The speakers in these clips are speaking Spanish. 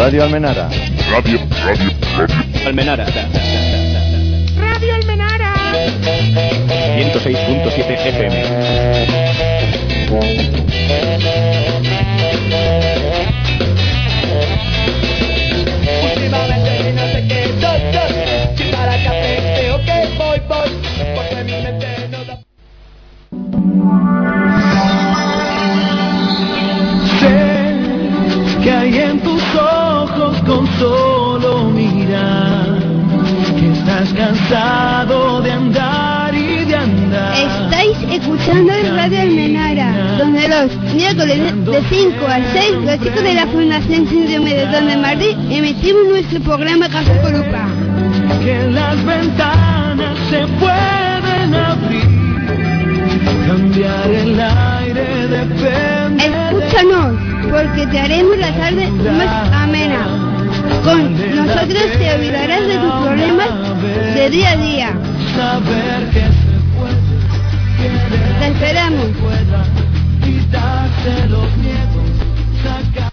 Radio Almenara. Radio Almenara. Radio Almenara. 106.7 FM. Últimamente no sé qué soy, si para café o que voy, porque mi mente no da. Sé que hay en tus ojos con solo mirar, que estás cansado de andar y de andar. Estáis escuchando el Radio Almenara, donde los miércoles de 5 a 6 los chicos de la Fundación Síndrome de Down de Madrid emitimos nuestro programa Café con Lupa. Que las ventanas se pueden abrir, cambiar el aire depende. Escúchanos, porque te haremos la tarde más amena. Con nosotros te olvidarás de tus problemas de día a día. Saber que se puede, Te esperamos. quitarse los miedos, sacar.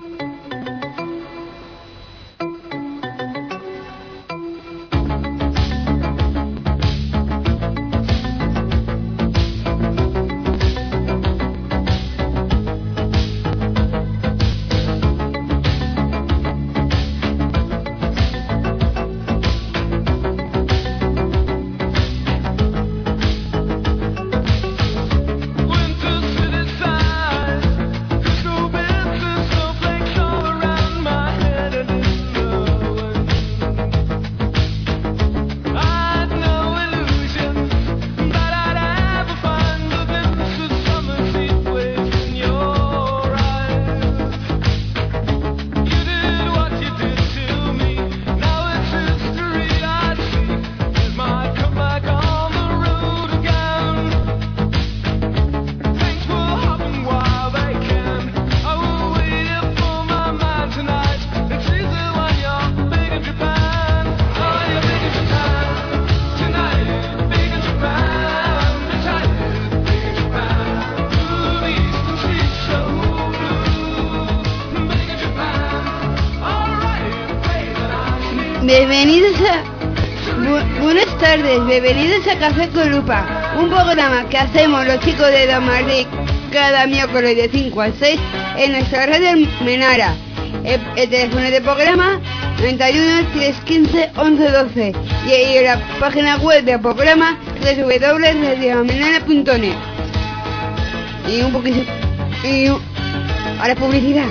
Buenas tardes, bienvenidos a Café con Lupa, un programa que hacemos los chicos de Down Madrid cada miércoles de 5 a 6 en nuestra radio Almenara. El teléfono del programa 91 315 1112 y en la página web del programa www.radioalmenara.net. Y un poquito a la publicidad.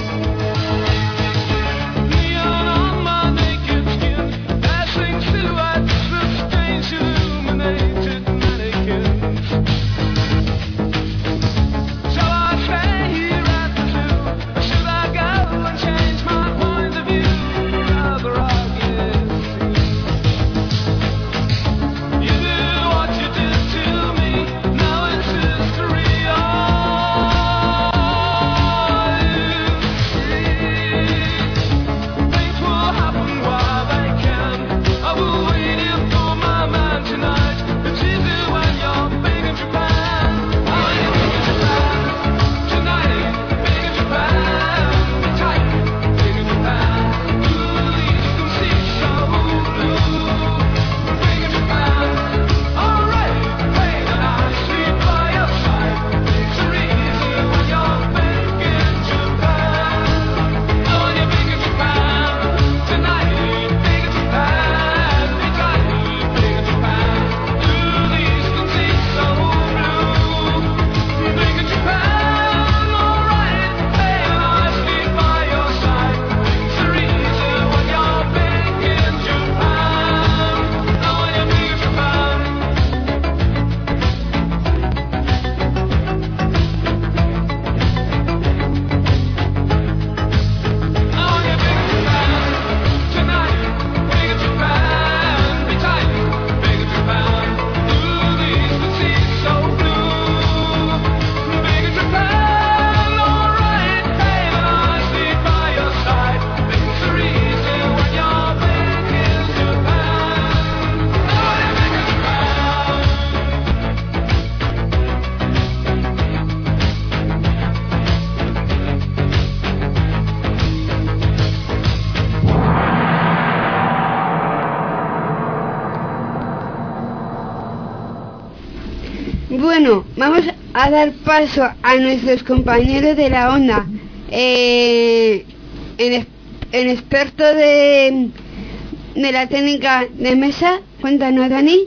vamos a dar paso a nuestros compañeros de la onda. El experto de la técnica de mesa, cuéntanos, Dani.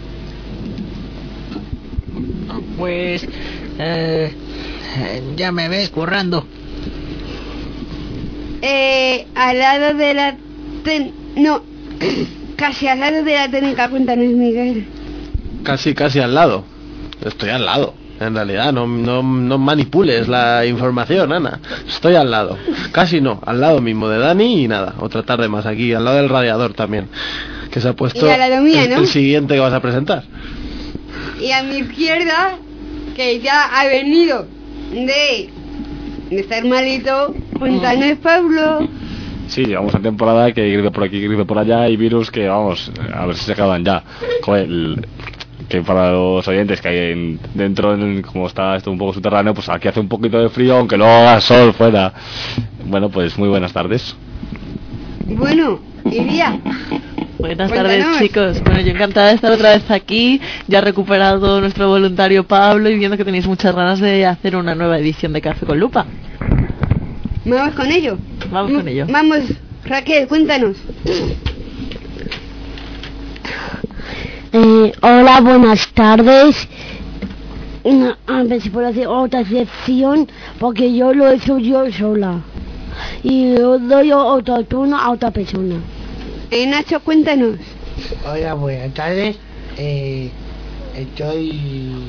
Pues ya me ves currando. Al lado de la casi al lado de la técnica, cuéntanos, Miguel. Casi al lado. Estoy al lado. En realidad, no manipules la información, Ana. Estoy al lado. Casi no, al lado mismo de Dani y nada. Otra tarde más aquí, al lado del radiador también. Que se ha puesto y al lado mía, ¿no? el siguiente que vas a presentar. Y a mi izquierda, que ya ha venido de estar malito, cuéntanos, Pablo. Sí, llevamos una temporada que gripe por aquí, gripe por allá y virus que vamos, a ver si se acaban ya. Joder, que para los oyentes que hay dentro, como está esto un poco subterráneo, pues aquí hace un poquito de frío, aunque luego haga sol fuera. Bueno, pues muy buenas tardes. Bueno, Iria. Buenas Cuéntanos. tardes, chicos. Bueno, yo encantada de estar otra vez aquí, ya recuperado nuestro voluntario Pablo y viendo que tenéis muchas ganas de hacer una nueva edición de Café con Lupa. Vamos con ello. Vamos con ello. Vamos, Raquel, cuéntanos. Hola, buenas tardes. A ver si puedo hacer otra sección, porque yo lo he hecho yo sola. Y yo doy otro turno a otra persona. Nacho, cuéntanos. Hola, buenas tardes. Estoy...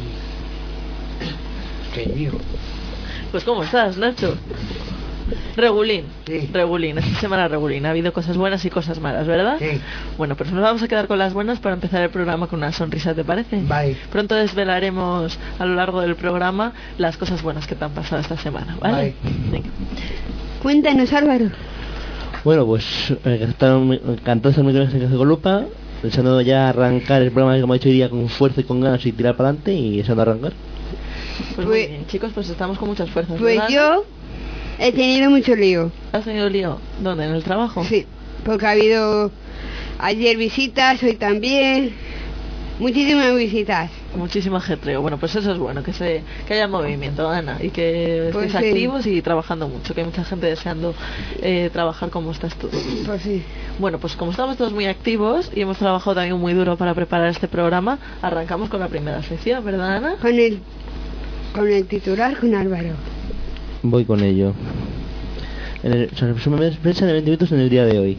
¿Qué digo? Pues ¿cómo estás, Nacho? Regulín. Sí. Regulín, esta semana regulín. Ha habido cosas buenas y cosas malas, ¿verdad? Sí. Bueno, pues nos vamos a quedar con las buenas para empezar el programa con una sonrisa, ¿te parece? Vale. Pronto desvelaremos a lo largo del programa las cosas buenas que te han pasado esta semana, ¿vale? Vale. Venga. Cuéntanos, Álvaro. Bueno, pues encantados de estar en Café con Lupa, deseando ya arrancar el programa, como ha dicho hoy día, con fuerza y con ganas y tirar para adelante y deseando arrancar. Pues muy bien, chicos, pues estamos con muchas fuerzas. Pues ¿verdad? yo he tenido mucho lío. ¿Has tenido lío? ¿Dónde? ¿En el trabajo? Sí, porque ha habido ayer visitas, hoy también. Muchísimas visitas. Muchísimo ajetreo. Bueno, pues eso es bueno, que haya movimiento, Ana, y que Pues estéis sí. activos y trabajando mucho, que hay mucha gente deseando trabajar como estás tú. Pues sí. Bueno, pues como estamos todos muy activos y hemos trabajado también muy duro para preparar este programa, arrancamos con la primera sección, ¿verdad, Ana? Con el titular, con Álvaro. Voy con ello. Resumen de prensa de 20 minutos en el día de hoy.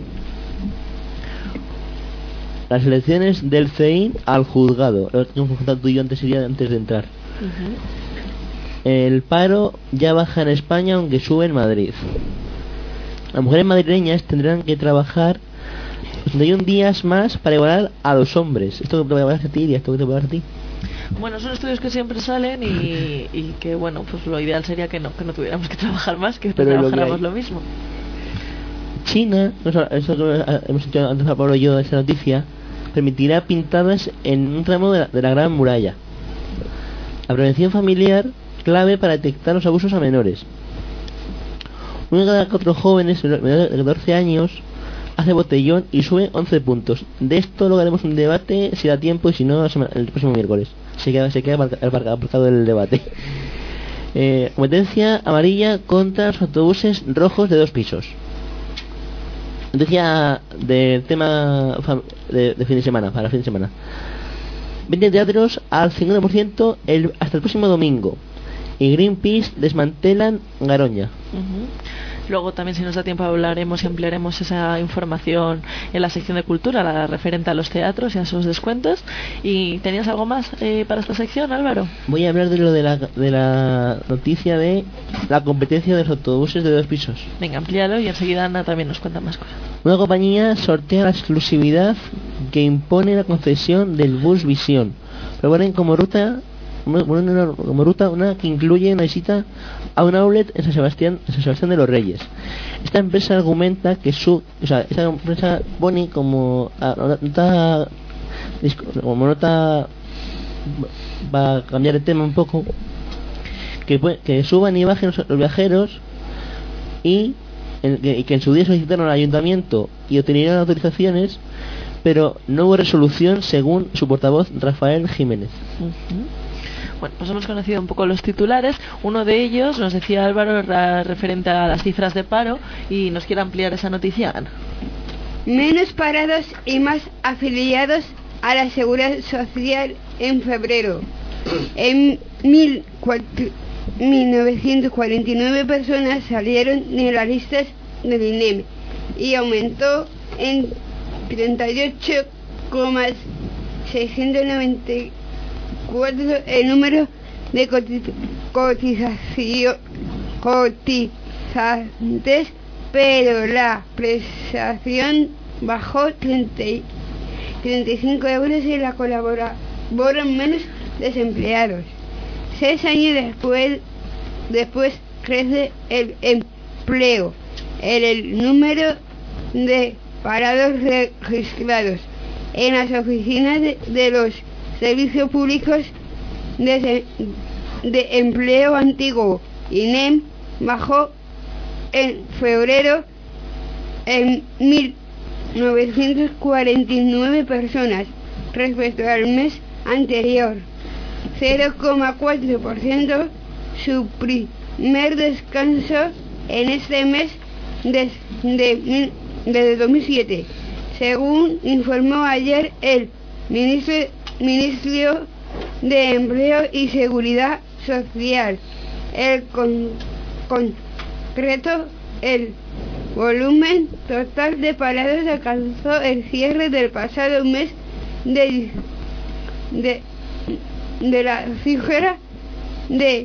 Las elecciones del CEIN al juzgado. Lo que hemos contado tú y yo antes de entrar. El paro ya baja en España, aunque sube en Madrid. Las mujeres madrileñas tendrán que trabajar 81 días más para igualar a los hombres. Esto que te voy a hablar a ti, y esto que te voy a hablar a ti. Bueno, son estudios que siempre salen y que, bueno, pues lo ideal sería que no tuviéramos que trabajar más, que Pero trabajáramos lo mismo. China, eso que hemos dicho antes a Pablo y yo, esa noticia, permitirá pintadas en un tramo de la Gran Muralla. La prevención familiar, clave para detectar los abusos a menores. Uno de cada 4 jóvenes menores de 14 años hace botellón y sube 11 puntos. De esto luego haremos un debate, si da tiempo, y si no, el próximo miércoles. Se queda aparcado el debate. Competencia amarilla contra los autobuses rojos de 2 pisos. Noticia del tema de fin de semana, para fin de semana. 20 teatros al 50% hasta el próximo domingo. Y Greenpeace desmantelan Garoña. Luego también, si nos da tiempo, hablaremos y ampliaremos esa información en la sección de cultura, la referente a los teatros y a sus descuentos. ¿Y tenías algo más para esta sección, Álvaro? Voy a hablar de lo de la noticia de la competencia de los autobuses de 2 pisos. Venga, amplíalo y enseguida Ana también nos cuenta más cosas. Una compañía sortea la exclusividad que impone la concesión del bus Visión. Proponen como ruta una que incluye una visita a un outlet en San Sebastián de los Reyes. Esta empresa argumenta que esta empresa pone como nota va a cambiar el tema un poco, que suban y bajen los viajeros y que en su día solicitaron al ayuntamiento y obtenieron autorizaciones, pero no hubo resolución, según su portavoz Rafael Jiménez. Bueno, pues hemos conocido un poco los titulares. Uno de ellos, nos decía Álvaro, era referente a las cifras de paro y nos quiere ampliar esa noticia, Ana. Menos parados y más afiliados a la Seguridad Social en febrero. En 1949 personas salieron de las listas del INEM y aumentó en 38,694 el número de cotizantes, pero la prestación bajó 35 euros y la colaboraron menos desempleados. 6 años después crece el empleo. El número de parados registrados en las oficinas de los servicios públicos de empleo antiguo INEM bajó en febrero en 1949 personas respecto al mes anterior, 0,4%, su primer descanso en este mes desde 2007, según informó ayer el Ministerio de Empleo y Seguridad Social. El concreto, el volumen total de parados alcanzó el cierre del pasado mes de la cifra de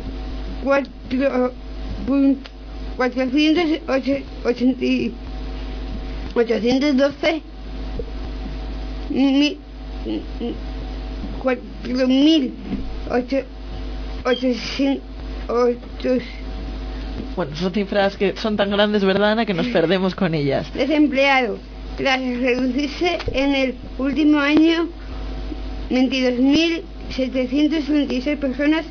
4.812 Bueno, son cifras que son tan grandes, ¿verdad, Ana?, que nos perdemos con ellas. Desempleados, tras reducirse en el último año 22.736 personas,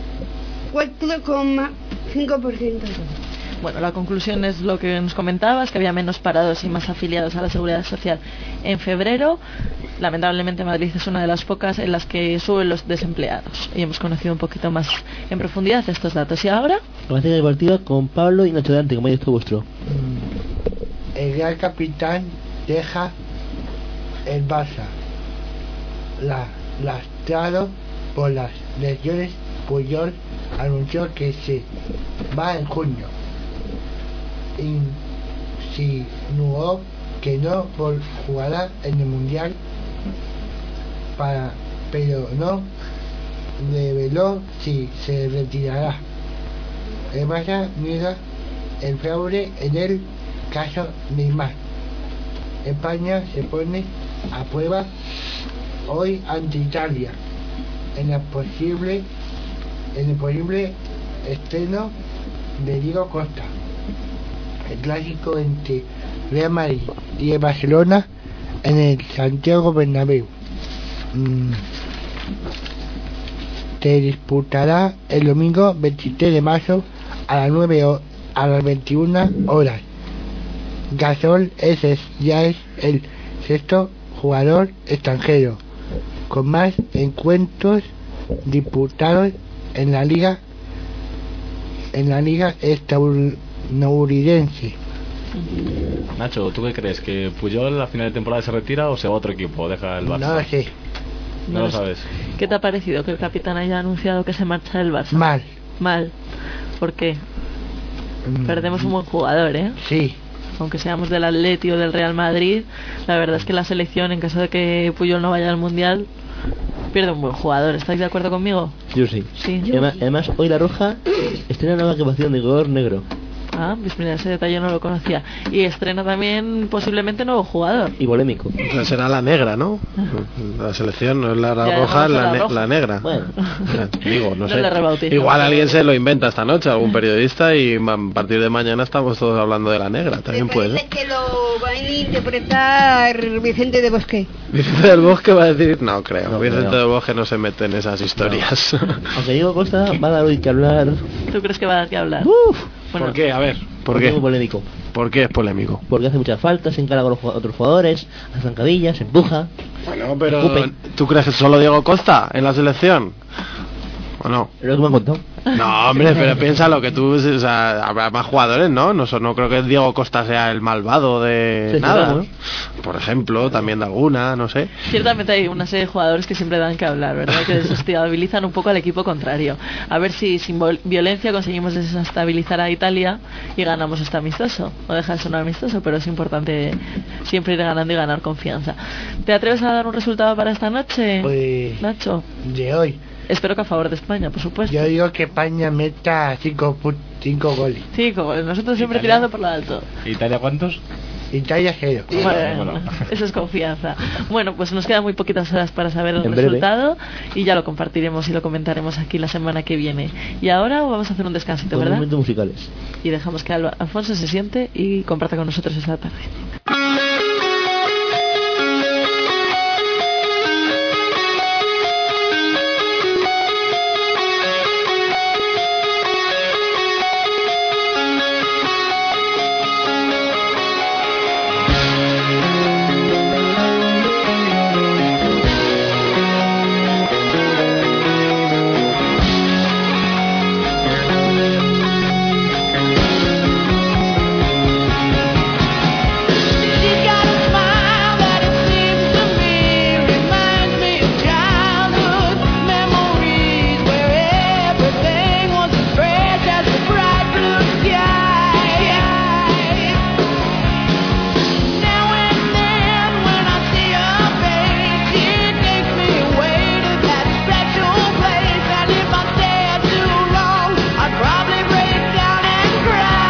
4,5%. Bueno, la conclusión es lo que nos comentabas, que había menos parados y más afiliados a la Seguridad Social en febrero. Lamentablemente Madrid es una de las pocas en las que suben los desempleados. Y hemos conocido un poquito más en profundidad estos datos. ¿Y ahora? Información deportiva con Pablo y Nacho Dante, como ha dicho vuestro. El Real Capitán deja el Barça lastrado por las lesiones. Puyol anunció que se va en junio. Insinuó que no jugará en el Mundial, pero no reveló si se retirará. El Barça niega el fraude en el caso Neymar. España se pone a prueba hoy ante Italia en el posible estreno de Diego Costa. El clásico entre Real Madrid y el Barcelona en el Santiago Bernabéu se disputará el domingo 23 de marzo a las 21 horas. Gasol ya es el sexto jugador extranjero con más encuentros disputados en la liga estadounidense. Nacho, ¿tú qué crees? ¿Que Puyol a final de temporada se retira o se va a otro equipo? ¿Deja el Barça? No lo sé. No lo sabes. ¿Qué te ha parecido que el capitán haya anunciado que se marcha del Barça? Mal. ¿Por qué? Perdemos un buen jugador, ¿eh? Sí. Aunque seamos del Atleti o del Real Madrid, la verdad es que la selección, en caso de que Puyol no vaya al Mundial, pierde un buen jugador. ¿Estáis de acuerdo conmigo? Yo sí. Sí. Además, hoy La Roja estrena nueva equipación de color negro. Ah, pues mira, ese detalle no lo conocía. Y estrena también posiblemente nuevo jugador. Y polémico. O sea, será la negra, ¿no? La selección no es la Ya, roja, no, la negra. Bueno. Digo, no No sé. le rebautizamos. Igual alguien se lo inventa esta noche, algún periodista, y a partir de mañana estamos todos hablando de la negra. También puede ser. Que lo va a interpretar Vicente de Bosque. Vicente del Bosque va a decir, no creo. No, Vicente no. del Bosque no se mete en esas historias. Aunque Diego Costa va a dar hoy que hablar. ¿Tú crees que va a dar que hablar? Bueno, ¿Por qué? A ver, ¿por Porque qué? es muy polémico. ¿Por qué es polémico? Porque hace muchas faltas, se encara con los otros jugadores, hace zancadillas, se empuja. Bueno, pero Escupe. ¿tú crees que solo Diego Costa en la selección? ¿O no? Es lo que me han contado. No, hombre, pero piénsalo que tú, o sea, habrá más jugadores, ¿no? No creo que Diego Costa sea el malvado de Sí, nada, claro. ¿no? Por ejemplo, también de alguna, no sé. Ciertamente hay una serie de jugadores que siempre dan que hablar, ¿verdad? Que desestabilizan un poco al equipo contrario. A ver si sin violencia conseguimos desestabilizar a Italia y ganamos este amistoso. No deja de ser un amistoso, pero es importante siempre ir ganando y ganar confianza. ¿Te atreves a dar un resultado para esta noche, Pues, Nacho? de hoy, Espero que a favor de España, por supuesto. yo digo que España meta 5 goles. Sí, como nosotros siempre Italia. tirando por lo alto. ¿Italia cuántos? Italia 0. Bueno, Bueno. eso es confianza. Bueno, pues nos quedan muy poquitas horas para saber el En breve. resultado y ya lo compartiremos y lo comentaremos aquí la semana que viene. Y ahora vamos a hacer un descansito, Con ¿verdad? momentos musicales. Y dejamos que Alfonso se siente y comparta con nosotros esta tarde. She's got a smile that it seems to me reminds me of childhood memories where everything was as fresh as the bright blue sky. Now and then when I see her face, it takes me away to that special place. And if I stare too long, I'd probably break down and cry.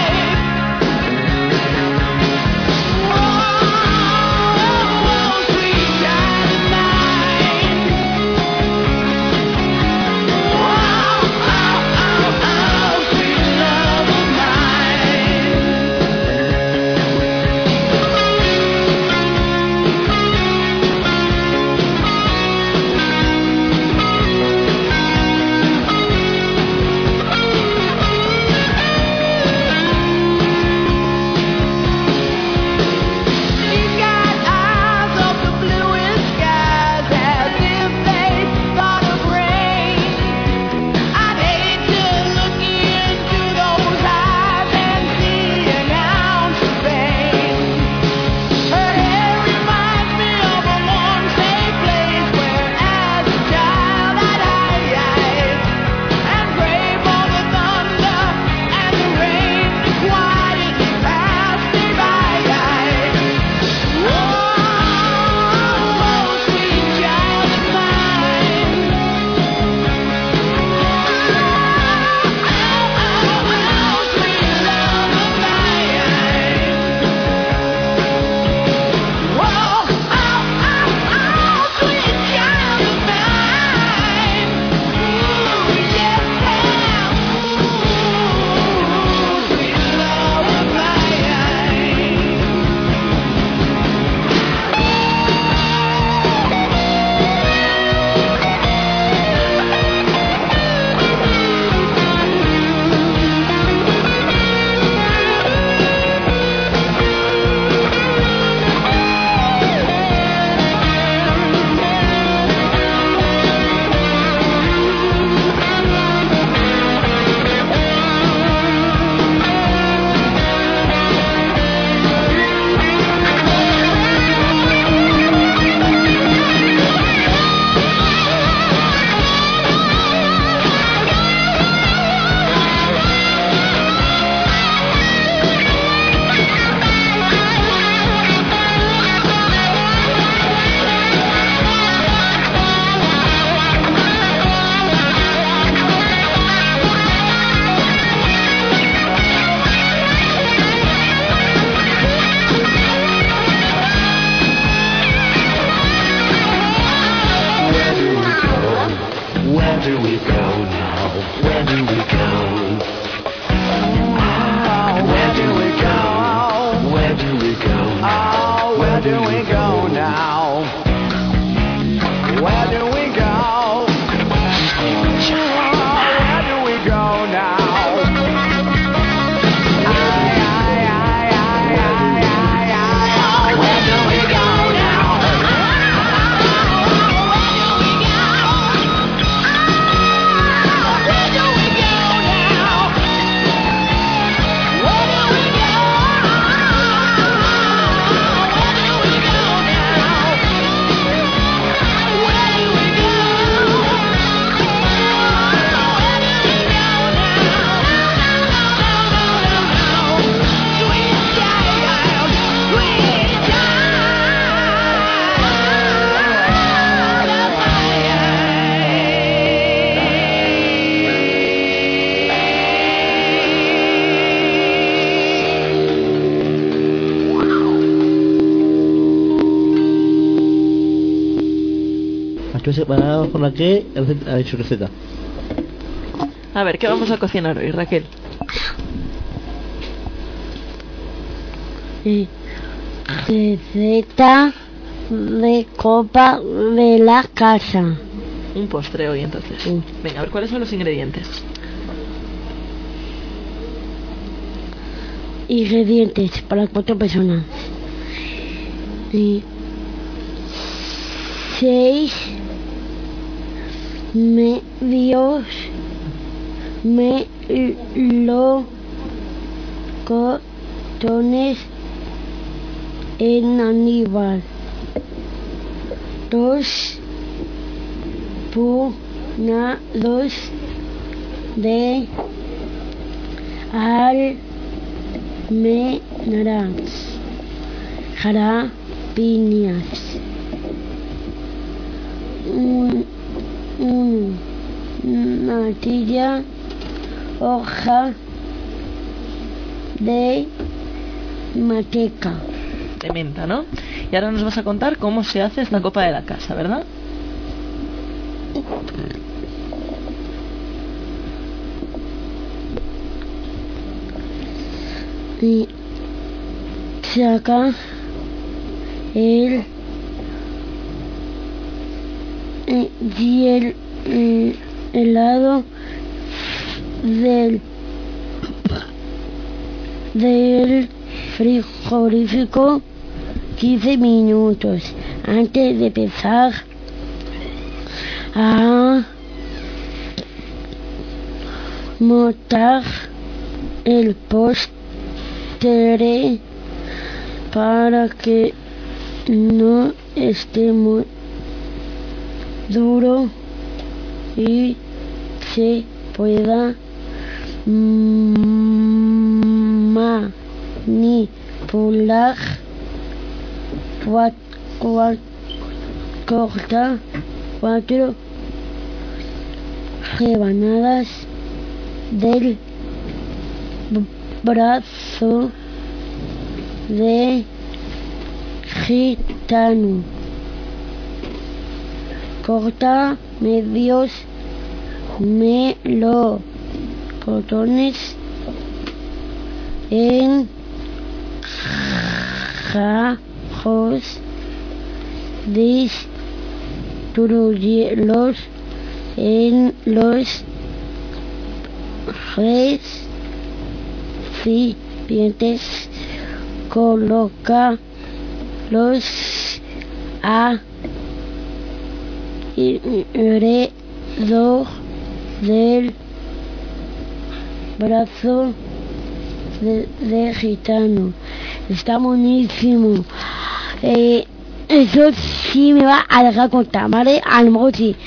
She's got eyes of the bluest skies, as if they thought of rain. I'd hate to look into those eyes and see an ounce of pain. Her hair reminds me of a warm, safe place where, as a child, I'd hide and pray for the thunder and the rain to quietly pass me by. Sweet child of mine. Sweet love of mine. Sweet child of mine. Yeah. Sweet love of mine. Where do we go now? Where do we go? Where do we go? Where do we go? Oh, where do we go now? Where do we go? Where do we go now? Where do we go now? Entonces preparado por Raquel ha hecho receta. A ver, ¿qué vamos a cocinar hoy, Raquel? Receta de copa de la casa. Un postre hoy, entonces. Sí. Venga, a ver, ¿cuáles son los ingredientes? Ingredientes para 4 personas. 6 medios melocotones en Aníbal. 2 puñados de almendras, jalapeñas, una tilla, hoja de manteca. De menta, ¿no? Y ahora nos vas a contar cómo se hace esta copa de la casa, ¿verdad? Y saca el helado del frigorífico 15 minutos antes de empezar a montar el postre para que no esté muy duro y se pueda manipular. Corta 4 rebanadas del brazo de gitano. Corta medios melocotones en gajos, distribúyelos en los recipientes, colócalos alrededor del brazo de gitano. Está buenísimo. Eso sí me va a dejar contar, ¿vale? A lo mejor sí.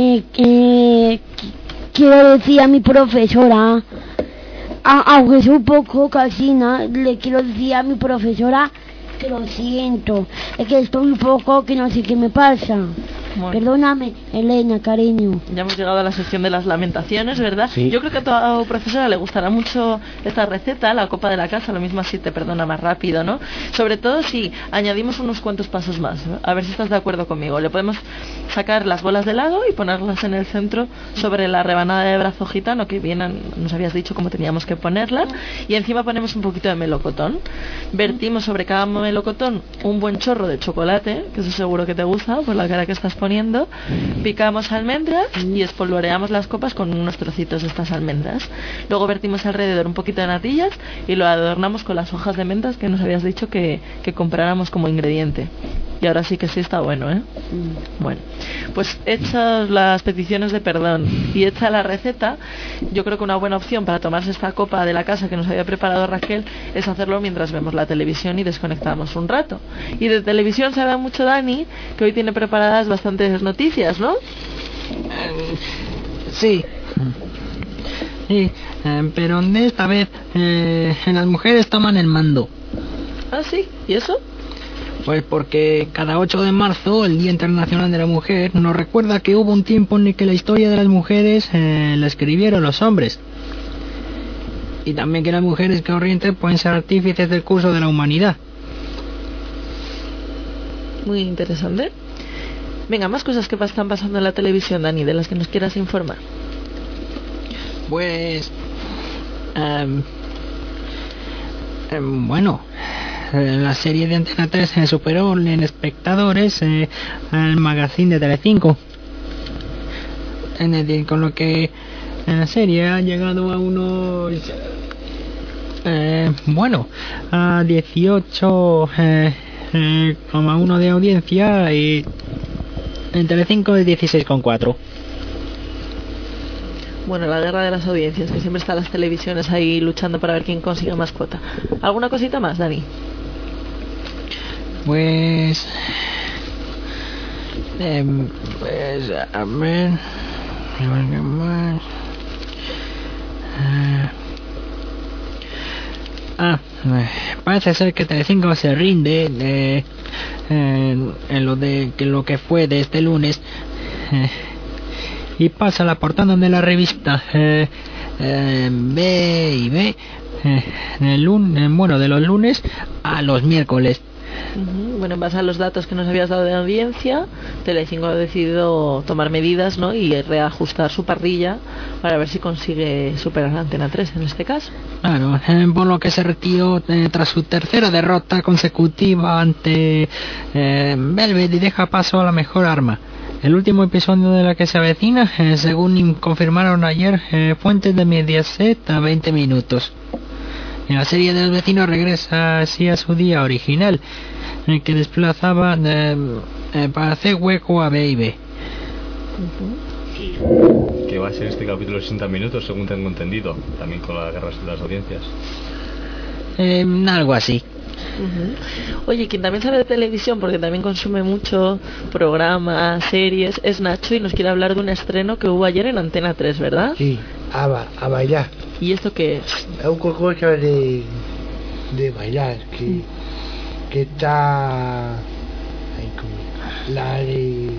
Quiero decir a mi profesora, aunque es un poco casina, le quiero decir a mi profesora que lo siento. Es que estoy un poco que no sé qué me pasa. Bueno. Perdóname, Elena, cariño. Ya hemos llegado a la sección de las lamentaciones, ¿verdad? Sí. Yo creo que a tu profesora le gustará mucho esta receta, la copa de la casa, lo mismo así te perdona más rápido, ¿no? Sobre todo si añadimos unos cuantos pasos más, ¿no? A ver si estás de acuerdo conmigo. Le podemos sacar las bolas de helado y ponerlas en el centro sobre la rebanada de brazo gitano, que bien nos habías dicho cómo teníamos que ponerla, y encima ponemos un poquito de melocotón. Vertimos sobre cada melocotón un buen chorro de chocolate, que eso seguro que te gusta por la cara que estás poniendo. Picamos almendras y espolvoreamos las copas con unos trocitos de estas almendras. Luego vertimos alrededor un poquito de natillas y lo adornamos con las hojas de mentas que nos habías dicho que compráramos como ingrediente. Y ahora sí que sí está bueno, ¿eh? Bueno, pues hechas las peticiones de perdón y hecha la receta, yo creo que una buena opción para tomarse esta copa de la casa que nos había preparado Raquel es hacerlo mientras vemos la televisión y desconectamos un rato. Y de televisión sabe mucho Dani, que hoy tiene preparadas bastantes noticias, ¿no? Sí. Sí, pero esta vez las mujeres toman el mando. Ah, sí, ¿y eso? Pues porque cada 8 de marzo, el Día Internacional de la Mujer, nos recuerda que hubo un tiempo en el que la historia de las mujeres la escribieron los hombres. Y también que las mujeres corrientes pueden ser artífices del curso de la humanidad. Muy interesante. Venga, más cosas que están pasando en la televisión, Dani, de las que nos quieras informar. Pues... bueno, la serie de Antena 3 superó en espectadores al magazine de Telecinco. Con lo que la serie ha llegado a unos... a 18,1 de audiencia y en Telecinco de 16,4. Bueno, la guerra de las audiencias, que siempre están las televisiones ahí luchando para ver quién consiga más cuota. ¿Alguna cosita más, Dani? Pues a ver, ¿qué más? Parece ser que Telecinco se rinde en lo que fue de este lunes y pasa la portada de la revista B&B de los lunes a los miércoles. Bueno, en base a los datos que nos habías dado de audiencia, Telecinco ha decidido tomar medidas, ¿no? Y reajustar su parrilla para ver si consigue superar a Antena 3 en este caso. Claro, por lo que se retiró tras su tercera derrota consecutiva ante Velvet y deja paso a la mejor arma. El último episodio de la que se avecina, según confirmaron ayer fuentes de Mediaset, a 20 minutos. En la serie del vecino regresa así a su día original, en el que desplazaba para hacer hueco a Baby. Que va a ser este capítulo 60 minutos, según tengo entendido, también con la guerra de las audiencias. Algo así. Oye, quien también sabe de televisión, porque también consume mucho programas, series, es Nacho, y nos quiere hablar de un estreno que hubo ayer en Antena 3, ¿verdad? Sí, a bailar. ¿Y esto qué es? Es un concurso de bailar que está ahí como la de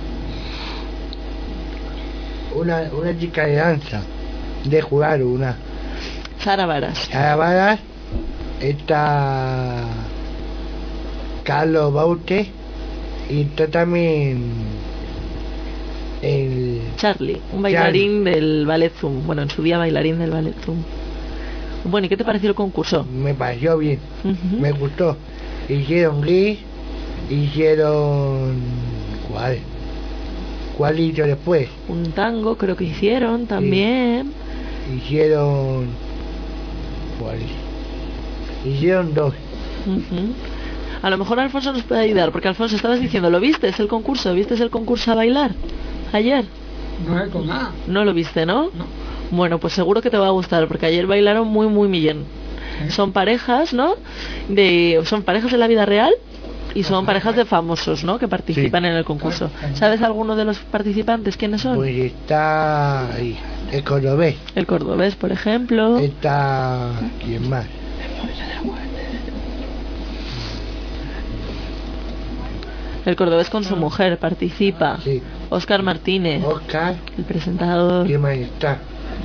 una chica de danza de jugar una Sara Varas, está Carlos Baute y está también el Charlie, un bailarín del Ballet Zoom. Bueno, en su día bailarín del Ballet Zoom. Bueno, ¿y qué te pareció el concurso? Me pareció bien, me gustó. Hicieron gris, ¿cuál hizo después? Un tango creo que hicieron también. Sí. Hicieron dos. A lo mejor Alfonso nos puede ayudar, porque Alfonso, estabas diciendo, ¿lo viste? ¿Es el concurso? ¿Viste el concurso a bailar ayer? No he hecho nada. ¿No lo viste, no? No. Bueno, pues seguro que te va a gustar, porque ayer bailaron muy, muy bien. Son parejas, ¿no? Son parejas de la vida real y son parejas de famosos, ¿no? Que participan en el concurso. ¿Sabes alguno de los participantes quiénes son? Pues está ahí, el cordobés. El cordobés, por ejemplo. Está... ¿quién más? El cordobés con su mujer participa. Sí. Óscar Martínez. Óscar. El presentador. ¿Quién más está?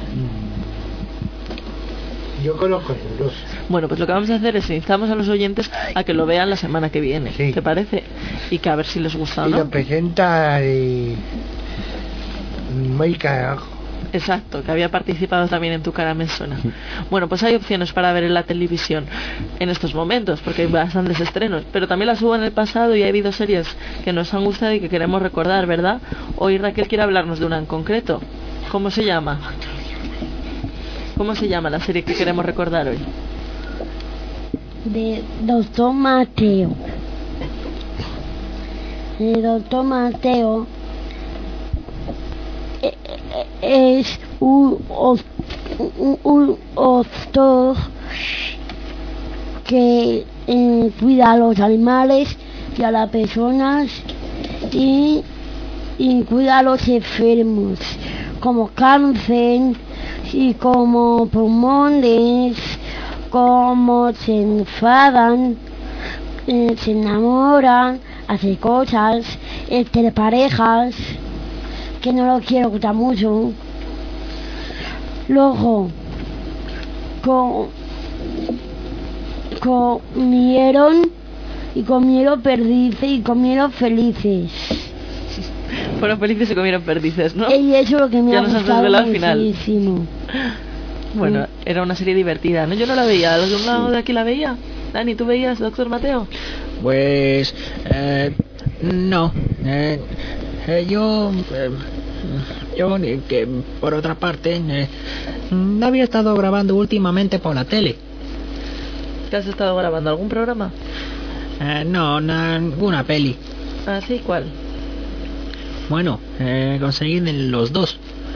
Yo conozco los dos. Bueno, pues lo que vamos a hacer es instamos a los oyentes a que lo vean la semana que viene. Sí. ¿Te parece? Y que a ver si les gusta o Y no. lo presenta Mónica. Exacto, que había participado también en Tu cara me suena. Bueno, pues hay opciones para ver en la televisión en estos momentos, porque hay bastantes estrenos, pero también las hubo en el pasado y ha habido series que nos han gustado y que queremos recordar, ¿verdad? Hoy Raquel quiere hablarnos de una en concreto. ¿Cómo se llama? ¿Cómo se llama la serie que queremos recordar hoy? De Doctor Mateo. El Doctor Mateo es un doctor que cuida a los animales y a las personas y cuida a los enfermos como cáncer y como pulmones, como se enfadan, se enamoran, hace cosas entre parejas, que no lo quiero contar mucho. Luego comieron perdices y comieron felices. Fueron felices y comieron perdices, ¿no? Y eso es lo que me Ya ha nos has gustado desvelado al final. muchísimo. Bueno, era una serie divertida, ¿no? Yo no la veía, ¿algún lado de aquí la veía? Dani, ¿tú veías Doctor Mateo? Pues... no. Yo... que por otra parte... había estado grabando últimamente por la tele. ¿Qué has estado grabando? ¿Algún programa? No, ninguna peli. Ah, sí, ¿cuál? Bueno, conseguí los dos.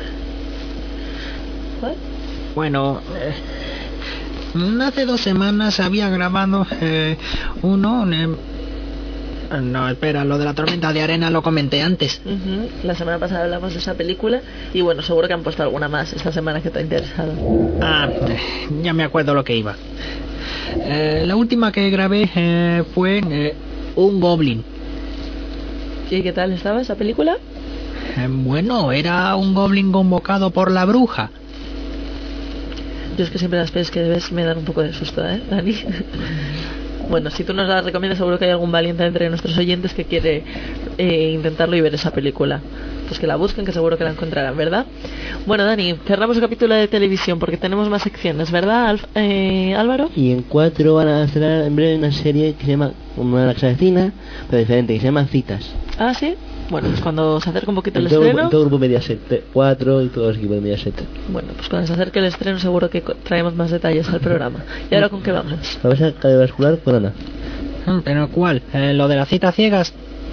¿Cuál? Bueno, hace 2 semanas había grabado uno... no, espera, lo de la tormenta de arena lo comenté antes. La semana pasada hablamos de esa película y bueno, seguro que han puesto alguna más esta semana que te ha interesado. Ah, ya me acuerdo lo que iba. La última que grabé fue un goblin. ¿Y qué tal estaba esa película? Bueno, era un goblin convocado por la bruja. Yo es que siempre las pelis que ves me dan un poco de susto, Dani? Bueno, si tú nos la recomiendas, seguro que hay algún valiente entre nuestros oyentes que quiere intentarlo y ver esa película. Pues que la busquen, que seguro que la encontrarán, ¿verdad? Bueno, Dani, cerramos el capítulo de televisión porque tenemos más secciones, ¿verdad, Álvaro? Y en 4 van a estrenar en breve una serie que se llama, una de las vecina, pero diferente, que se llama Citas. Ah, ¿sí? Bueno, pues cuando se acerque un poquito el En todo estreno... todo el grupo Mediaset, 4 y todos los equipos de Mediaset. Bueno, pues cuando se acerque el estreno seguro que traemos más detalles al programa. ¿Y ahora con qué vamos? Vamos a cardiovascular con Ana. ¿Pero cuál? ¿Lo de las citas ciegas?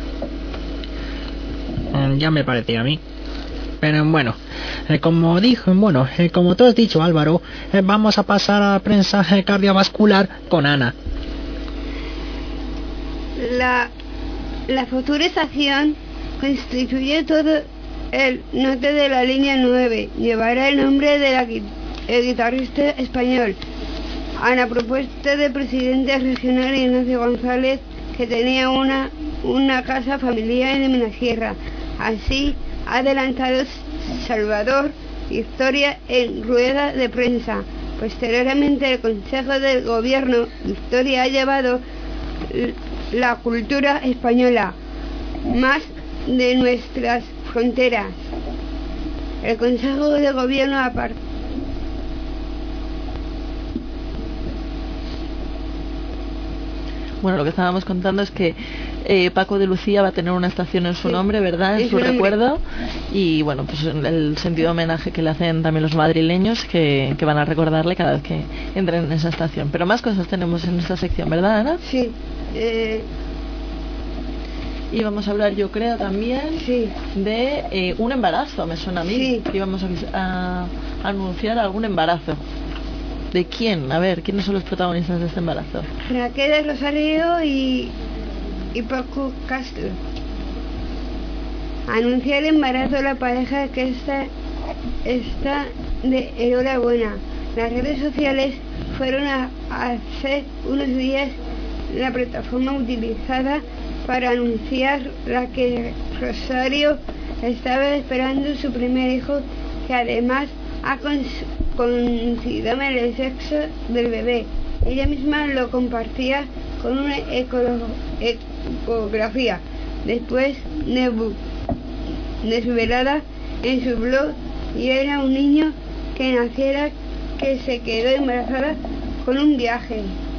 Ya me parecía a mí. Pero bueno, como tú has dicho, Álvaro, vamos a pasar a prensa cardiovascular con Ana. La futura estación constituye todo el norte de la línea 9. Llevará el nombre del guitarrista español. A la propuesta del presidente regional Ignacio González, que tenía una casa familiar en Minasierra. Así ha adelantado Salvador Historia en rueda de prensa. Posteriormente, el Consejo del Gobierno Historia ha llevado la cultura española más de nuestras fronteras. El Consejo de Gobierno Bueno, lo que estábamos contando es que Paco de Lucía va a tener una estación en su nombre, ¿verdad? En su recuerdo. Y bueno, pues el sentido homenaje que le hacen también los madrileños que van a recordarle cada vez que entren en esa estación. Pero más cosas tenemos en esta sección, ¿verdad, Ana? Sí. Y vamos a hablar, yo creo, también de un embarazo, me suena a mí. Sí. Que íbamos a anunciar algún embarazo. ¿De quién? A ver, ¿quiénes son los protagonistas de este embarazo? Raquel de Rosario y Paco Castro. Anuncia el embarazo de la pareja que está de enhorabuena. Las redes sociales fueron hace unos días la plataforma utilizada para anunciar la que Rosario estaba esperando su primer hijo, que además ha coincidido en el sexo del bebé. Ella misma lo compartía con una ecografía después desvelada en su blog, y era un niño que naciera, que se quedó embarazada con un viaje.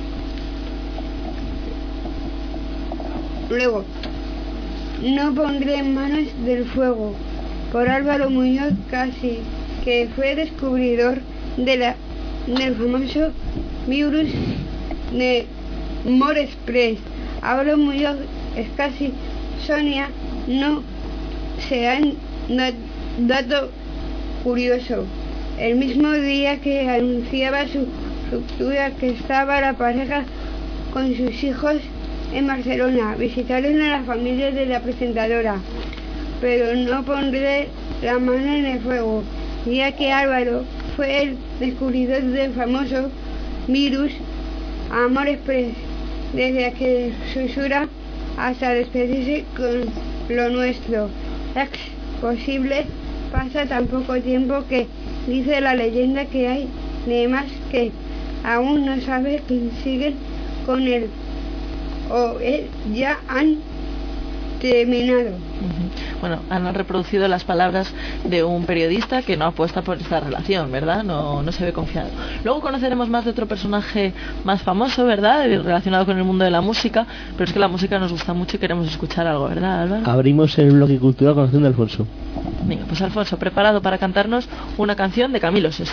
Luego, No pondré en manos del fuego, por Álvaro Muñoz Casi, que fue descubridor del famoso virus de More Express. Álvaro Muñoz Casi, Sonia, no se han dato curioso. El mismo día que anunciaba su ruptura, que estaba la pareja con sus hijos en Barcelona, visitaron a la familia de la presentadora. Pero no pondré la mano en el fuego, ya que Álvaro fue el descubridor del famoso virus Amor Express, desde que susura hasta despedirse con lo nuestro. Es posible, pasa tan poco tiempo que dice la leyenda que hay demás que aún no sabe que siguen con él o él ya han terminado. Bueno, han reproducido las palabras de un periodista que no apuesta por esta relación, ¿verdad? No se ve confiado. Luego conoceremos más de otro personaje más famoso, ¿verdad? Relacionado con el mundo de la música, pero es que la música nos gusta mucho y queremos escuchar algo, ¿verdad, Álvaro? Abrimos el bloque cultural conociendo a Alfonso. Venga, pues Alfonso, preparado para cantarnos una canción de Camilo VI.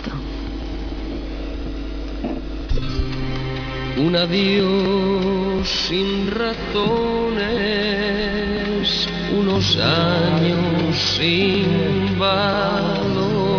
Un adiós sin razones, unos años sin valor.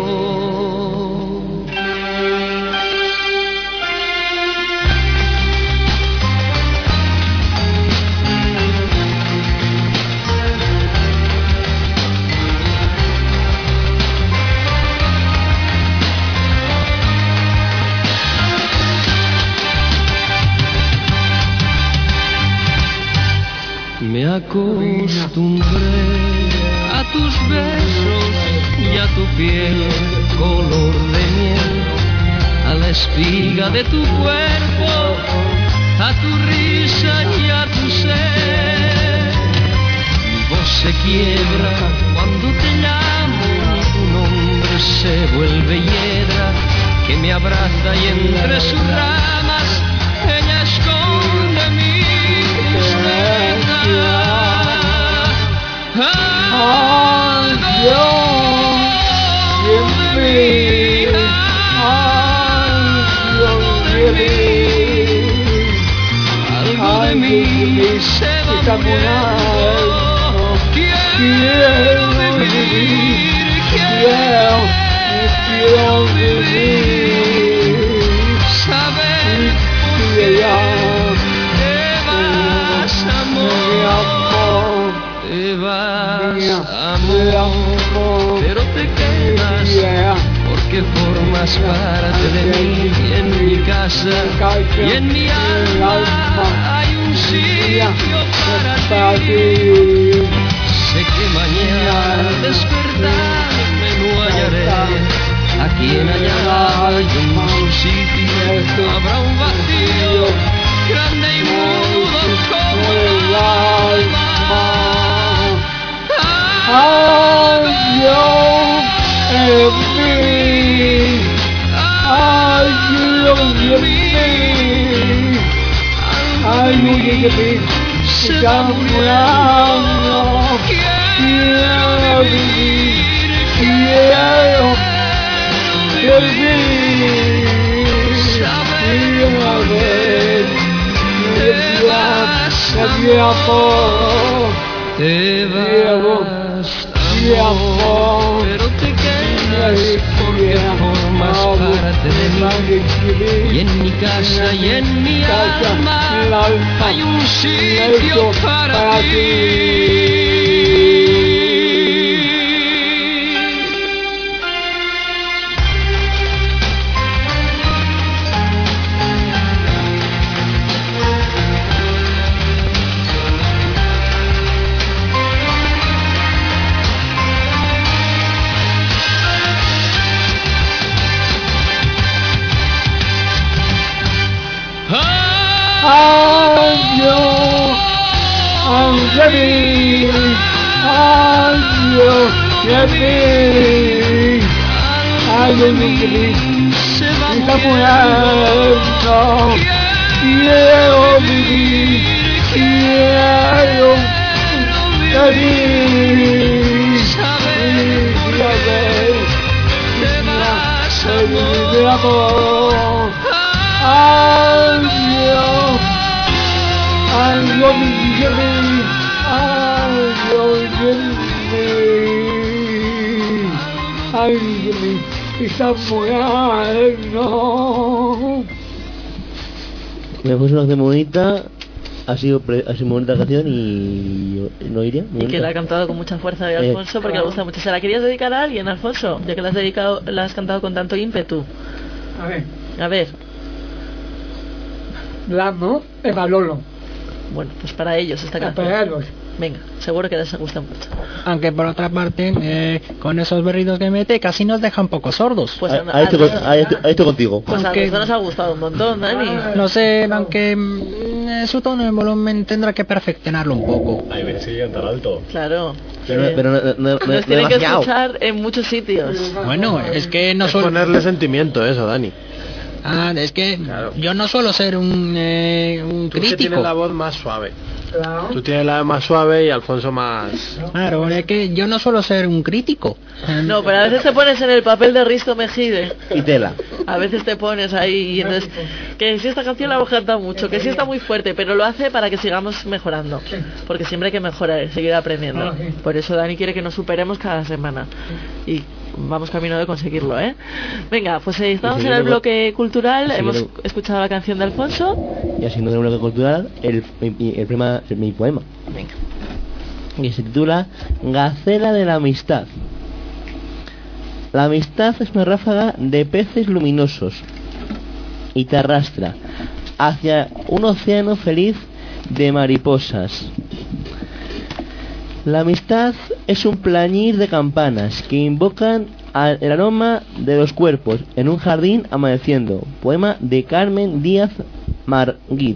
Me acostumbré a tus besos y a tu piel color de miel, a la espiga de tu cuerpo, a tu risa y a tu ser. Mi voz se quiebra cuando te llamo, tu nombre se vuelve hiedra que me abraza y entre sus ramas ella esconde mis penas. Algo de mí se va muriendo. Quiero vivir, quiero vivir. Saber por qué te vas, amor. Te vas, amor, pero te quedas porque formas parte de mí. Y en mi casa y en mi alma hay un sitio para ti. Sé que mañana al despertarme no hallaré a quien hallará y en su sitio habrá un vacío grande y mudo como el alma. Adiós en mí, adiós en mí, adiós en mí, se está muriendo. Quiero vivir, quiero vivir, saber te vas, amor. Te vas, amor, pero te quedas porque formas parte de mí. Y en mi casa y en mi alma hay un sitio para ti. Adiós, Angeli, adiós, Angeli, adiós, Angeli, se está muriendo. Quiero vivir, quiero vivir, saber te vas, amor. Adiós, adiós, adiós, está muriendo. Me puse una canción bonita, ha sido muy bonita canción y no iría. Y que la ha cantado con mucha fuerza de Alfonso porque le gusta mucho. ¿Se la querías dedicar a alguien, Alfonso? Ya que la has cantado con tanto ímpetu. A ver. Lamo, Evalolo. Bueno, pues para ellos esta canción. Para ellos. Venga, seguro que les gusta mucho. Aunque por otra parte, con esos berridos que mete, casi nos deja un poco sordos. Pues Ahí estoy contigo. Pues a nosotros nos ha gustado un montón, Dani. No sé, aunque su tono de volumen tendrá que perfeccionarlo un poco. Hay veces que llegan tan alto. Claro. Pero no Nos tienen que escuchar en muchos sitios. Bueno, es que no Es suelo... ponerle sentimiento eso, Dani. Es que yo no suelo ser un Tú que crítico. tienes la voz más suave. Tú tienes la voz más suave y Alfonso más... Claro, es que yo no suelo ser un crítico. No, pero a veces te pones en el papel de Risto Mejide. Y tela. A veces te pones ahí y entonces... Que si esta canción la hemos cantado mucho, que si está muy fuerte, pero lo hace para que sigamos mejorando. Porque siempre hay que mejorar, seguir aprendiendo. Por eso Dani quiere que nos superemos cada semana. Y vamos camino de conseguirlo, ¿eh? Venga, pues estamos en el bloque cultural, hemos escuchado la canción de Alfonso. Y así no de un bloque cultural, mi poema. Venga. Que se titula Gacela de la amistad. La amistad es una ráfaga de peces luminosos y te arrastra hacia un océano feliz de mariposas. La amistad es un plañir de campanas que invocan el aroma de los cuerpos en un jardín amaneciendo. Poema de Carmen Díaz Margarit.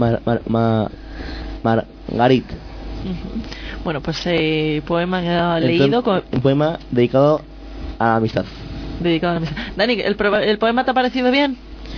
Bueno, pues poema que ha leído un poema dedicado a la amistad. Dedicado a la amistad. Dani, ¿el poema te ha parecido bien?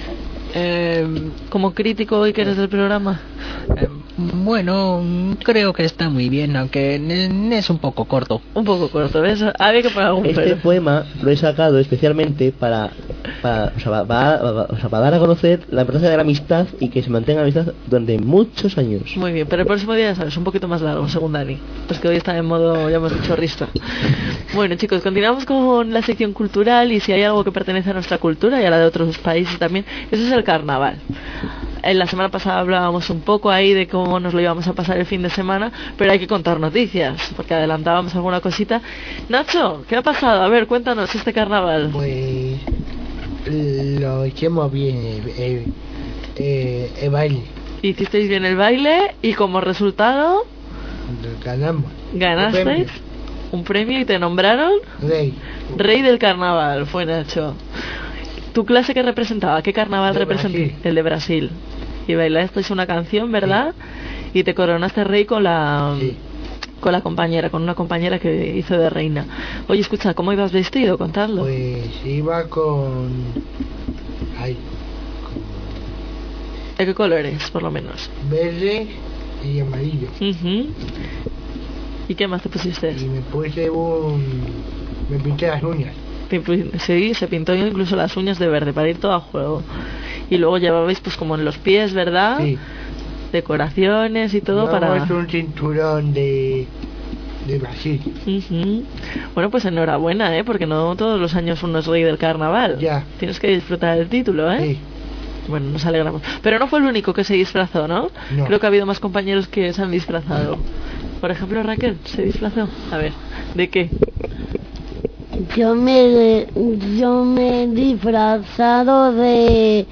Como crítico y que eres del programa. Bueno, creo que está muy bien, aunque es un poco corto. Un poco corto, ¿ves? Había que poner algún Este pero. poema lo he sacado especialmente para dar a conocer la importancia de la amistad y que se mantenga la amistad durante muchos años. Muy bien, pero el próximo día ya sabes, un poquito más largo, según Dani. Pues que hoy está en modo, ya hemos dicho, Risto. Bueno, chicos, continuamos con la sección cultural y si hay algo que pertenece a nuestra cultura y a la de otros países también, eso es el carnaval. En la semana pasada hablábamos un poco ahí de cómo nos lo íbamos a pasar el fin de semana, pero hay que contar noticias, porque adelantábamos alguna cosita. Nacho, ¿qué ha pasado? A ver, cuéntanos este carnaval. Pues lo hicimos bien, el baile. Hicisteis bien el baile y como resultado Ganamos. ganasteis un premio y te nombraron Rey del carnaval, fue Nacho. ¿Tu clase qué representaba? ¿Qué carnaval representaba? El de Brasil. Y bailasteis una canción, ¿verdad? Y te coronaste rey con la compañera, con una compañera que hizo de reina. Oye, escucha, ¿cómo ibas vestido? Contadlo. Pues iba con... ¿De qué colores, por lo menos? Verde y amarillo. ¿Y qué más te pusiste? Y me puse me pinté las uñas. Sí, se pintó incluso las uñas de verde para ir todo a juego. Y luego llevabais pues como en los pies, ¿verdad? Sí. Decoraciones y todo para... Es un cinturón de Brasil. Bueno, pues enhorabuena, porque no todos los años uno es rey del carnaval. Ya. Tienes que disfrutar del título, Sí. Bueno, nos alegramos. Pero no fue el único que se disfrazó, ¿no? No. Creo que ha habido más compañeros que se han disfrazado. Por ejemplo, Raquel, ¿se disfrazó? A ver, ¿de qué? Yo me he disfrazado de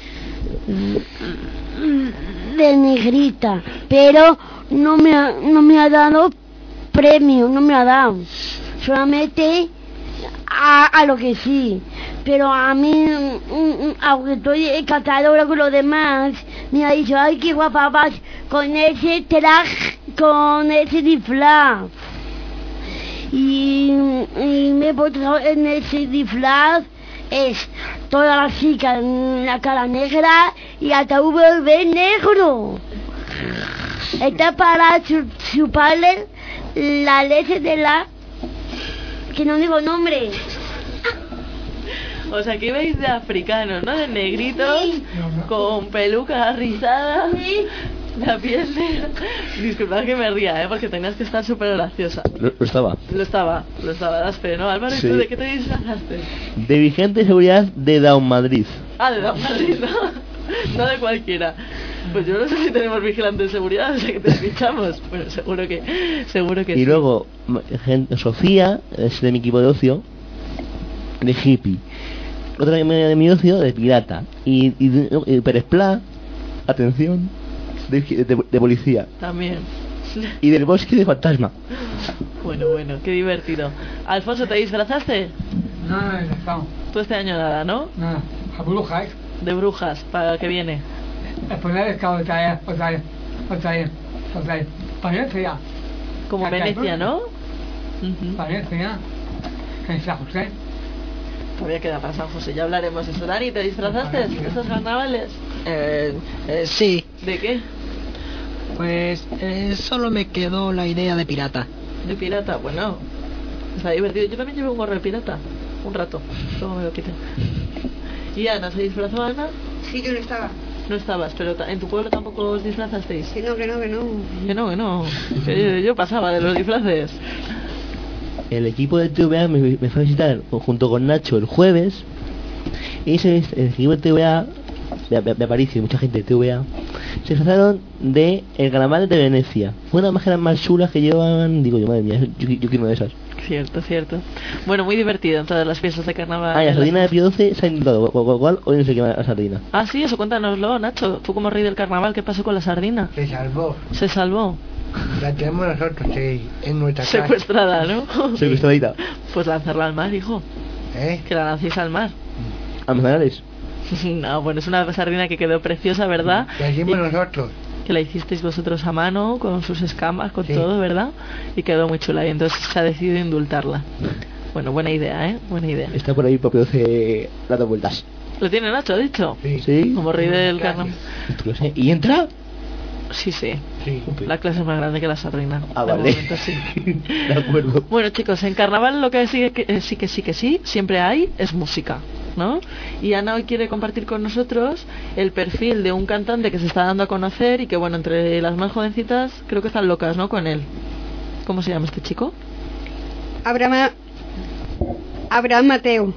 negrita, pero no me ha dado premio, no me ha dado. Solamente a lo que sí. Pero a mí, aunque estoy encantadora con los demás, me ha dicho, ay, qué guapa vas con ese traje, con ese disfraz. Y me he puesto en ese disfraz, es toda la chica en la cara negra y hasta un bebé negro. Está para chuparle la leche de la... que no digo nombre. O sea, que ibais de africanos, ¿no? De negritos, con peluca rizada, la piel negra. Disculpad que me ría, porque tenías que estar súper graciosa. Lo estaba. Lo estaba, das fe, ¿no? Álvaro, ¿y tú de qué te disfrazaste? De vigente de seguridad de Down Madrid. Ah, de Down Madrid, ¿no? No de cualquiera. Pues yo no sé si tenemos vigilante de seguridad, o sea que te fichamos. Bueno, seguro que y sí. Luego, Sofía, es de mi equipo de ocio, de hippie. Otra de mi ocio, de pirata. Y Pérez Pla, atención, de policía. También. y del bosque de fantasma. Bueno, qué divertido. Alfonso, ¿te disfrazaste? No, no. Tú este año nada, ¿no? No, a brujas. De brujas, ¿para qué viene? A poner el cabo otra vez. Venecia. Como Venecia, ¿no? Venecia. Que es San José. Todavía queda para San José, ya hablaremos de eso. Dani, ¿te disfrazaste estos carnavales? Sí. ¿De qué? Pues solo me quedó la idea de pirata. ¿De pirata? Bueno, está divertido. Yo también llevé un gorro de pirata. Un rato. Luego me lo quité. ¿Y Ana, se disfrazó Ana? Sí, yo no estaba. No estabas, pero ¿en tu pueblo tampoco os disfrazasteis? Que no. Que yo pasaba de los disfraces. El equipo de TVA me fue a visitar junto con Nacho el jueves. Y el equipo de TVA de Aparicio y mucha gente de TVA se disfrazaron de el carnaval de Venecia. Fue una magia más chula que llevaban. Digo yo, madre mía, yo quiero una de esas. Cierto. Bueno, muy divertido en todas las fiestas de carnaval. Y la sardina de Pío XII se ha inundado, con lo cual hoy no sé qué va la sardina. Ah, sí, eso cuéntanoslo, Nacho. Tú como rey del carnaval, ¿qué pasó con la sardina? Se salvó. La tenemos nosotros en nuestra casa. Secuestrada, ¿no? Secuestradita. Pues lanzarla al mar, hijo. Que la lancéis al mar. ¿A Manzanares? No, bueno, es una sardina que quedó preciosa, ¿verdad? La hicimos nosotros. Que la hicisteis vosotros a mano, con sus escamas, con todo, ¿verdad? Y quedó muy chula, y entonces se ha decidido indultarla. Bueno, buena idea, Buena idea. Está por ahí Pío XII dando vueltas. ¿Lo tiene Nacho, ha dicho? Sí. Como rey del carnaval. ¿Y entra? Sí. La clase es más grande que la sardina. Ah, vale. Momento, sí. De acuerdo. Bueno, chicos, en carnaval lo que sí, siempre hay es música, ¿no? Y Ana hoy quiere compartir con nosotros el perfil de un cantante que se está dando a conocer y que, bueno, entre las más jovencitas creo que están locas, ¿no? Con él. ¿Cómo se llama este chico? Abraham Mateo.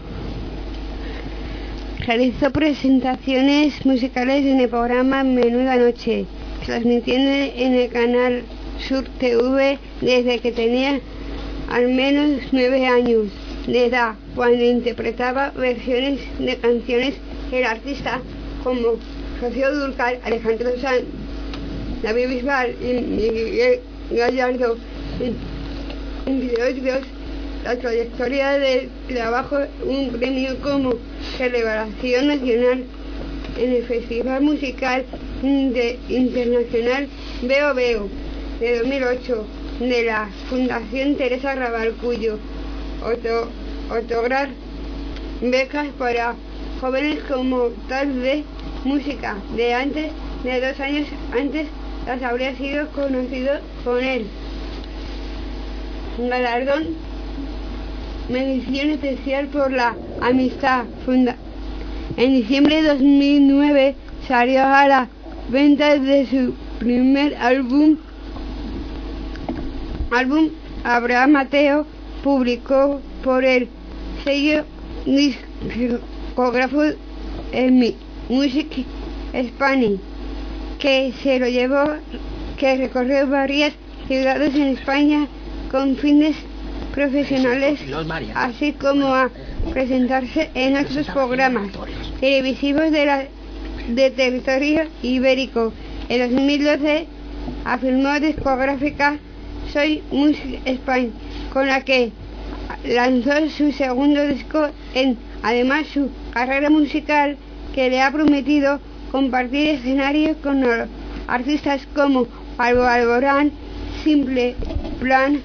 Realizó presentaciones musicales en el programa Menuda Noche, transmitiendo en el canal Sur TV desde que tenía al menos 9 años de edad, cuando interpretaba versiones de canciones del artista como Rocío Dúrcal, Alejandro Sanz, David Bisbal y Miguel Gallardo. En videos, la trayectoria del trabajo, un premio como celebración nacional en el Festival Musical Internacional Veo Veo de 2008 de la Fundación Teresa Raval, cuyo otorgar becas para jóvenes como tal vez música de antes de 2 años antes las habría sido conocido con él. Galardón, mención especial por la amistad. En diciembre de 2009 salió a la venta de su primer álbum Abraham Mateo, publicó por el sello discográfico Music Spanish, que se lo llevó, que recorrió varias ciudades en España con fines profesionales, así como a presentarse en otros programas televisivos de territorio ibérico. En 2012 afirmó discográfica Soy Music Spain, con la que lanzó su segundo disco. Además, su carrera musical, que le ha prometido compartir escenarios con artistas como Albo Alborán, Simple Plan.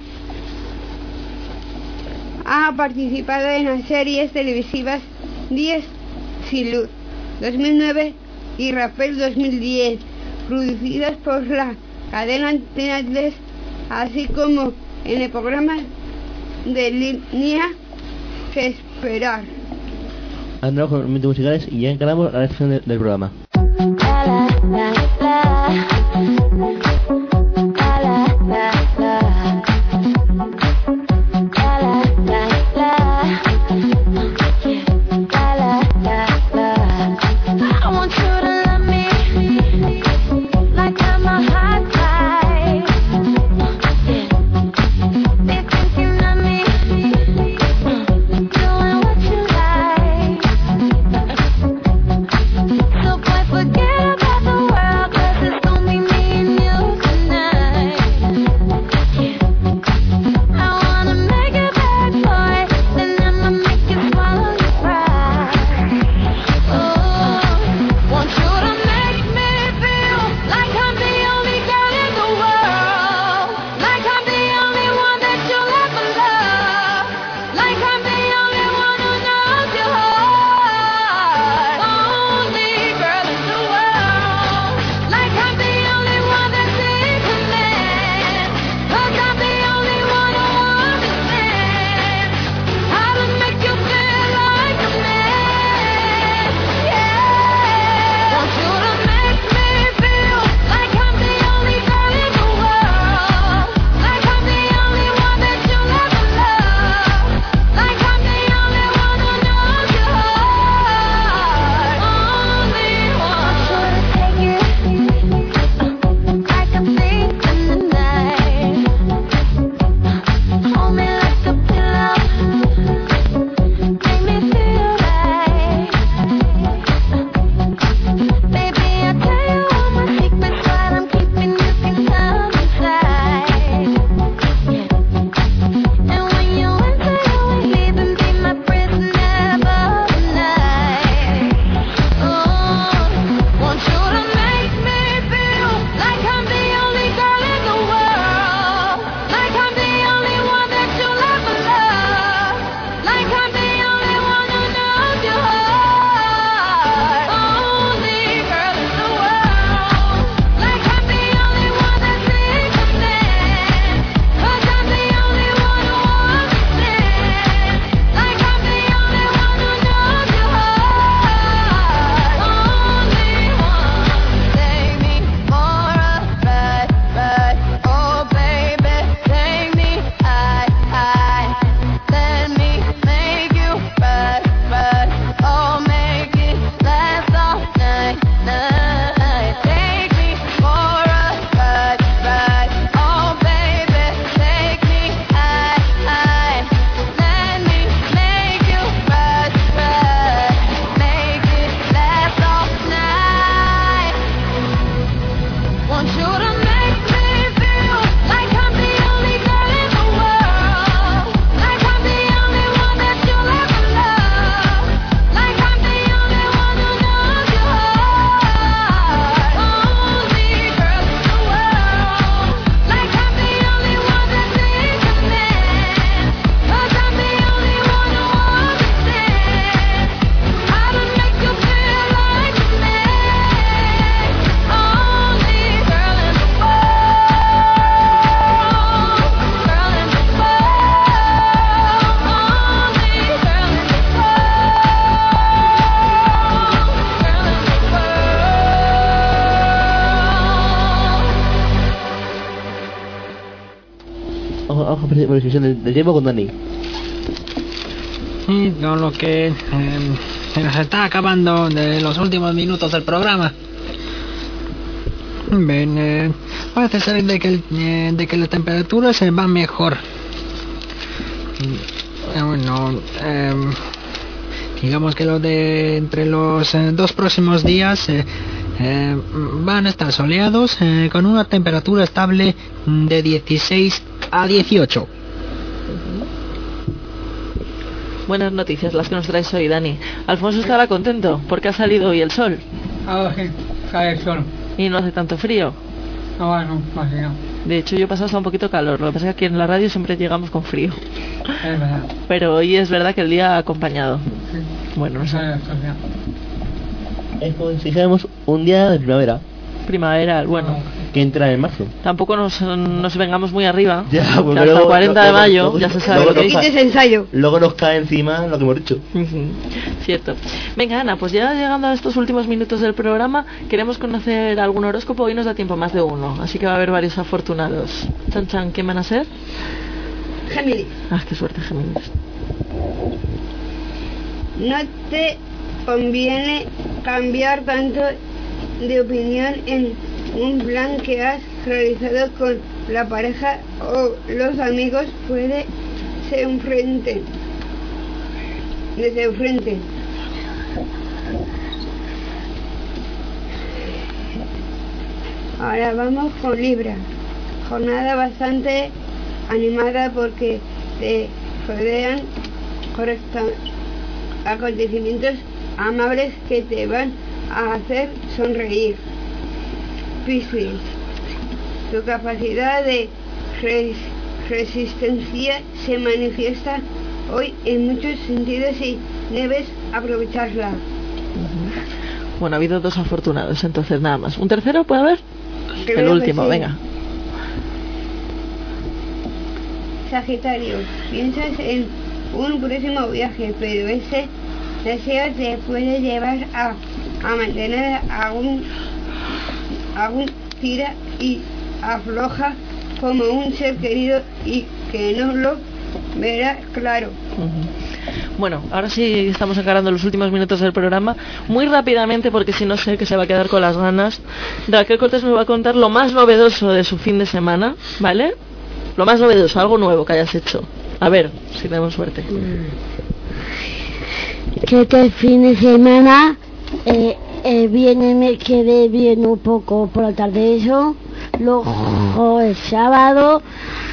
Ha participado en las series televisivas 10 Sin Luz 2009 y Rapel 2010, producidas por la cadena Antena 3, así como en el programa de línea Que Esperar. Andamos con los momentos musicales y ya encaramos la lección del programa. So vamos a precisión del tiempo con Dani. Y con lo que se nos está acabando de los últimos minutos del programa. Bien, parece ser de que la temperatura se va mejor. Bueno, digamos que entre los 2 próximos días van a estar soleados con una temperatura estable de 16 a 18. Buenas noticias las que nos traes hoy, Dani. Alfonso estará contento porque ha salido hoy el sol. Ah, sí, sale el sol. Y no hace tanto frío. No, así no. De hecho, yo he pasado hasta un poquito calor. Lo que pasa es que aquí en la radio siempre llegamos con frío. Es verdad. Pero hoy es verdad que el día ha acompañado. Sí. Bueno, no sé. Es como si dijéramos un día de primavera. Primavera, bueno. Que entra en marzo. Tampoco nos vengamos muy arriba. Ya, porque hasta el 40 de mayo luego, ya se sabe lo que dice. Quites ensayo. Luego nos cae encima lo que hemos dicho. Cierto. Venga, Ana, pues ya llegando a estos últimos minutos del programa, queremos conocer algún horóscopo. Hoy nos da tiempo más de uno, así que va a haber varios afortunados. Chan chan, ¿quién van a ser? Géminis. Ah, qué suerte, Géminis. No te conviene cambiar tanto de opinión en un plan que has realizado con la pareja o los amigos. Puede se enfrenten. Ahora vamos con Libra. Jornada bastante animada porque te rodean acontecimientos amables que te van a hacer sonreír. Piscis, tu capacidad de resistencia se manifiesta hoy en muchos sentidos y debes aprovecharla. Bueno, ha habido 2 afortunados, entonces nada más. ¿Un tercero puede haber? Creo el último, que sí. Venga. Sagitario, piensas en un próximo viaje, pero ese deseo te puede llevar a mantener algún tira y afloja como un ser querido y que no lo verá claro. Bueno, ahora sí estamos encarando los últimos minutos del programa. Muy rápidamente, porque si no sé que se va a quedar con las ganas. Raquel Cortés me va a contar lo más novedoso de su fin de semana, ¿vale? Lo más novedoso, algo nuevo que hayas hecho. A ver, si tenemos suerte. Que este fin de semana viene, me quedé bien un poco por la tarde eso. Luego el sábado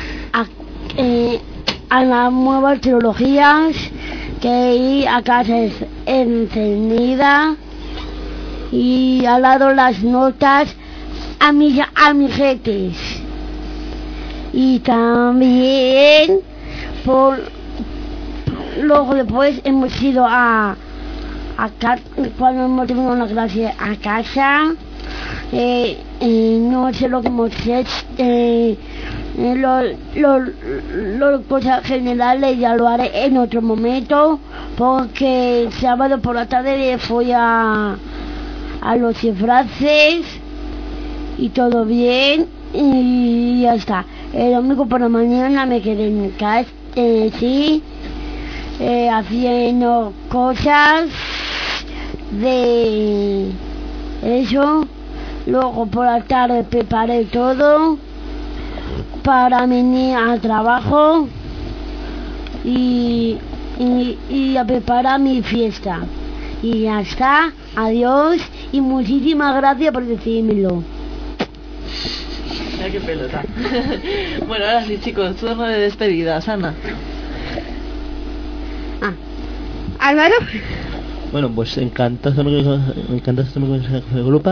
a las nuevas trilogías que ir a casa encendida y al lado las notas a mis amiguetes. Y también luego después hemos ido cuando hemos terminado la clase a casa. No sé lo que hemos hecho, las cosas generales ya lo haré en otro momento, porque el sábado por la tarde fui a los disfraces y todo bien y ya está. El domingo por la mañana me quedé en casa, haciendo cosas de eso. Luego por la tarde preparé todo para venir al trabajo y a preparar mi fiesta. Y ya está. Adiós y muchísimas gracias por decírmelo. Mira qué pelota. Bueno, ahora sí, chicos, turno de despedidas. Ana. Álvaro. Bueno, pues encantado estar con el grupo.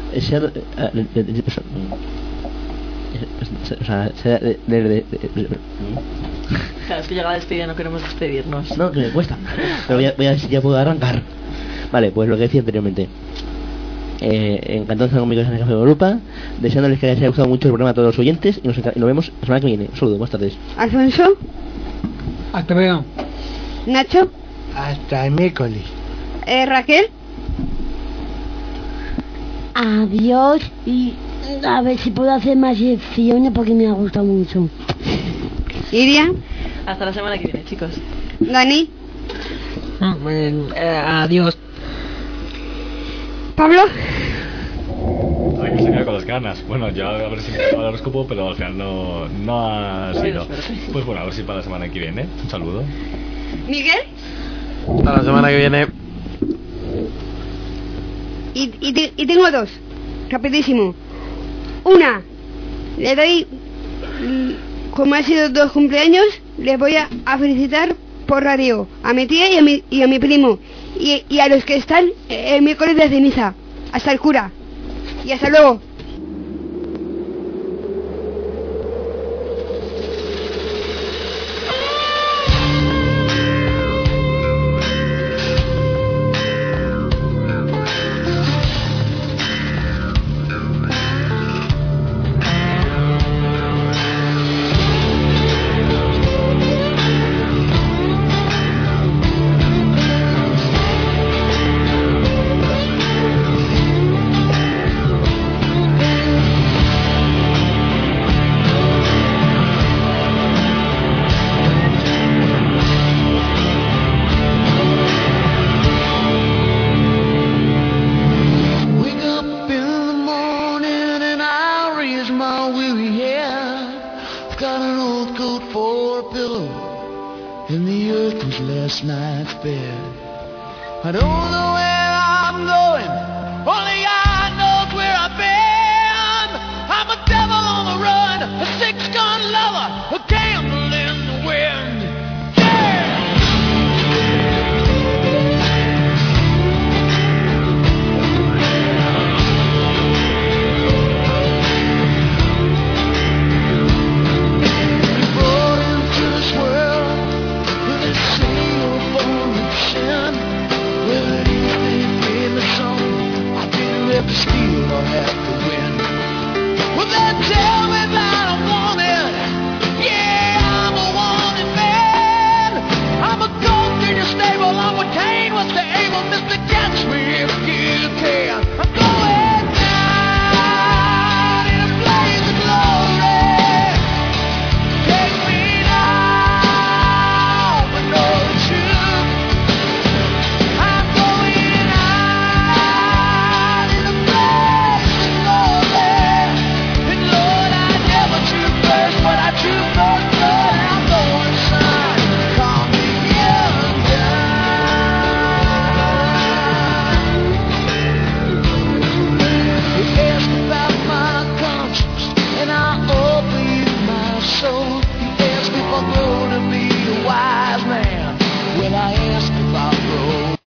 Claro, es que llega la despedida, no queremos despedirnos. No, que me cuesta. Pero voy a ver si ya puedo arrancar. Vale, pues lo que decía anteriormente. Encantado de estar conmigo en el Café de Europa, deseándoles que les haya gustado mucho el programa a todos los oyentes y nos vemos la semana que viene. Un saludo, buenas tardes. Alfonso. Hasta luego. Nacho. Hasta el miércoles. Raquel. Adiós y a ver si puedo hacer más secciones porque me ha gustado mucho. Iria, Hasta la semana que viene, chicos. Dani, Adiós. Pablo. Hay que se queda con las ganas. Bueno, ya a ver si me acabo el horóscopo, pero al final no ha sido. Pues bueno, a ver si para la semana que viene. Un saludo. Miguel. Hasta la semana que viene. Y tengo dos, rapidísimo. Una, le doy, como ha sido 2 cumpleaños, les voy a felicitar por radio a mi tía y a mi primo y a los que están el miércoles de ceniza, hasta el cura. Y hasta luego. Wake up in the morning and I raise my weary head. I've got an old coat for a pillow and the earth was last night's bed. I don't know where I'm going, only